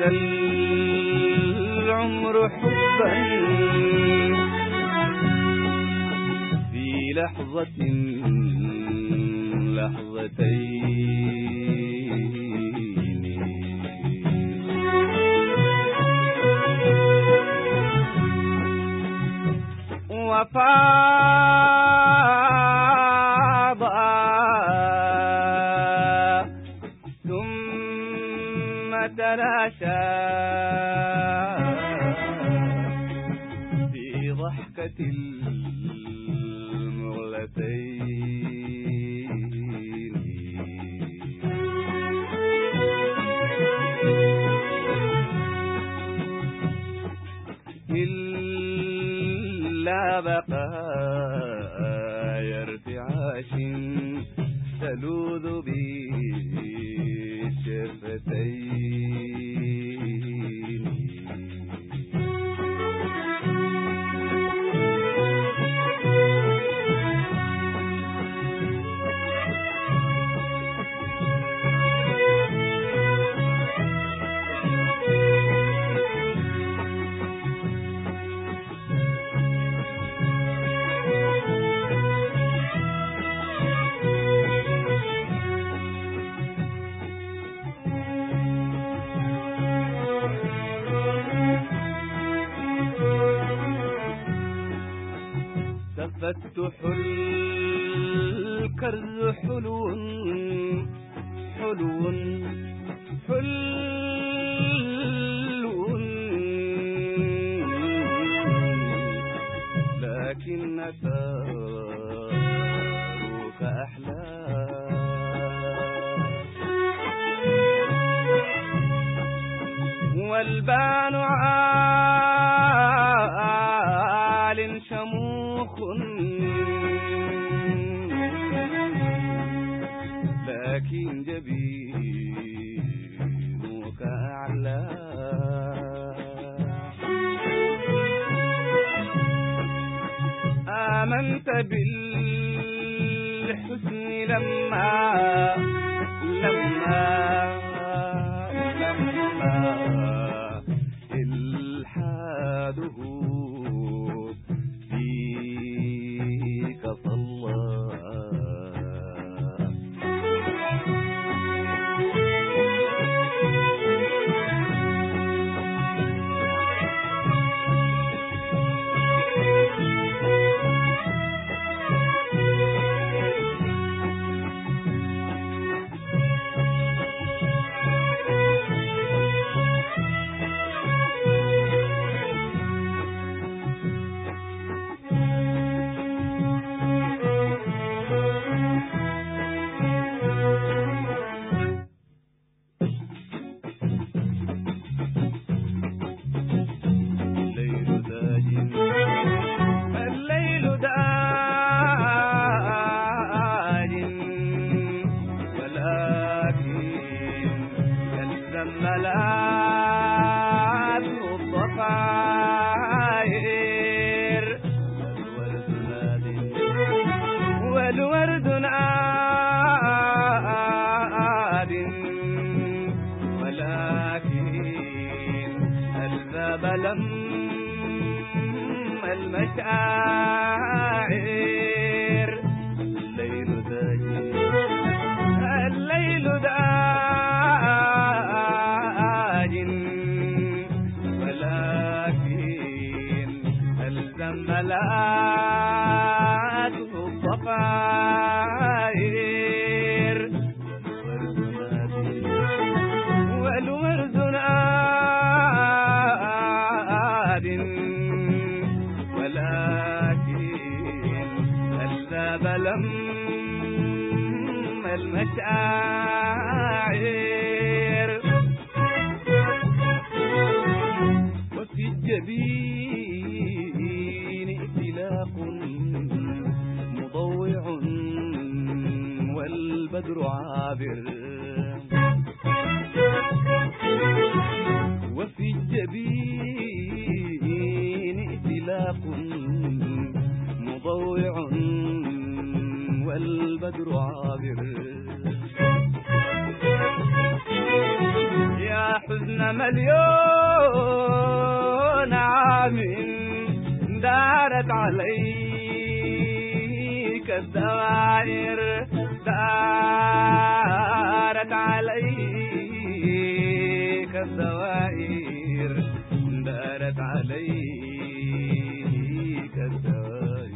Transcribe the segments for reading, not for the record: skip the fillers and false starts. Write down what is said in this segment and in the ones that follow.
العمر حبا في لحظة لحظتين وفاض ثم تلاشى في ضحكة المغلتين إلا بقايا ارتعاش تلوذ بالشفتين تفتح الكرز حلو حلو حلو لكن أثارك أحلى والبان عال شموخ لكن جبينك أعلى آمنت بالحسن لما إلحاده فيك صلى ملاذ الضفاير والورد ناد ولكن الذاب لما المشاعر الليل داج ولكن الذم ملاذ الضفاير والورد ناد ولكن الذاب لما المشاعر وفي الجبين ائتلاق مضوع والبدر عابر وفي الجبين ائتلاق مضوع والبدر عابر يا الحزن مليون عام دارت عليك الدوائر، دارت عليك الدوائر، دارت عليك الدوائر.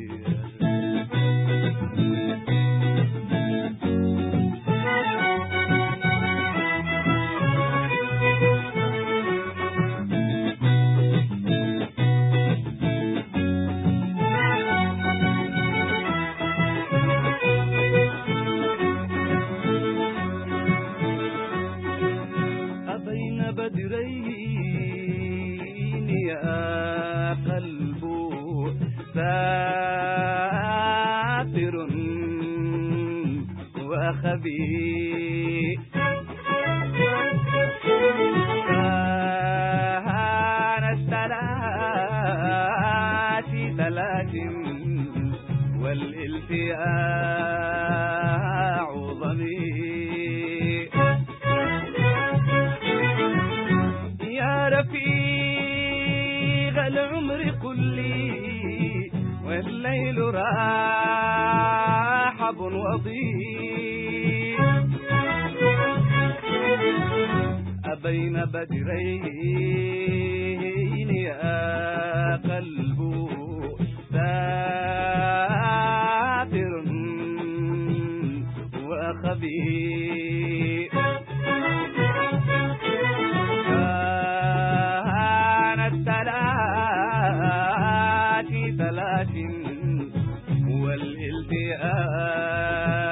بدرين يا قلب ساتر وخبيء، كان ثلاث والالتياع ضمير. رفيق العمر قل لي والليل راحب وضيق، أبين بدرين يا قلب ساتر وخبير، ثلاث والالتئام